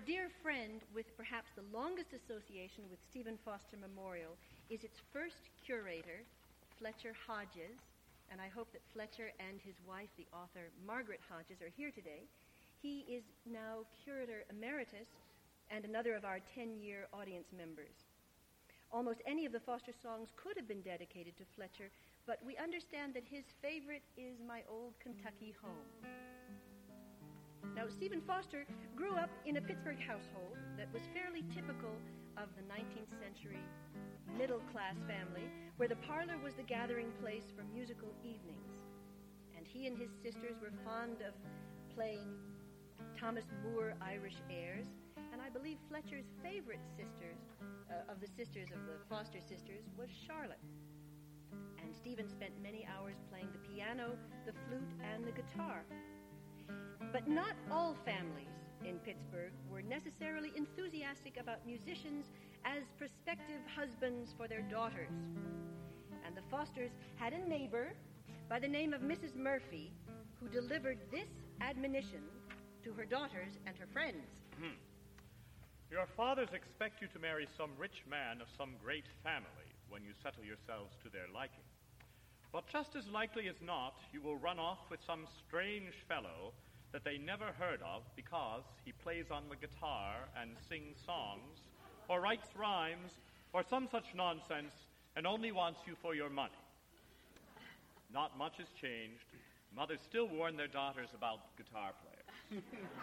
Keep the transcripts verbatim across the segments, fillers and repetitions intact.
dear friend with perhaps the longest association with Stephen Foster Memorial is its first curator, Fletcher Hodges, and I hope that Fletcher and his wife, the author Margaret Hodges, are here today. He is now curator emeritus and another of our ten-year audience members. Almost any of the Foster songs could have been dedicated to Fletcher, but we understand that his favorite is My Old Kentucky Home. Now, Stephen Foster grew up in a Pittsburgh household that was fairly typical of the nineteenth century middle-class family, where the parlor was the gathering place for musical evenings. And he and his sisters were fond of playing Thomas Moore Irish airs, and I believe Fletcher's favorite sisters, uh, of the sisters of the Foster sisters, was Charlotte. And Stephen spent many hours playing the piano, the flute, and the guitar. But not all families in Pittsburgh were necessarily enthusiastic about musicians as prospective husbands for their daughters. And the Fosters had a neighbor by the name of Missus Murphy who delivered this admonition to her daughters and her friends. Your fathers expect you to marry some rich man of some great family when you settle yourselves to their liking. But just as likely as not, you will run off with some strange fellow that they never heard of because he plays on the guitar and sings songs or writes rhymes or some such nonsense and only wants you for your money. Not much has changed. Mothers still warn their daughters about guitar players.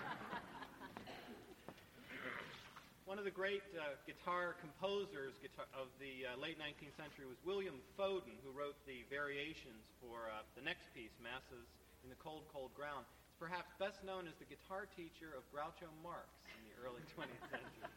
One of the great uh, guitar composers guitar of the uh, late nineteenth century was William Foden, who wrote the variations for uh, the next piece, Masses in the Cold, Cold Ground. He's perhaps best known as the guitar teacher of Groucho Marx in the early twentieth century.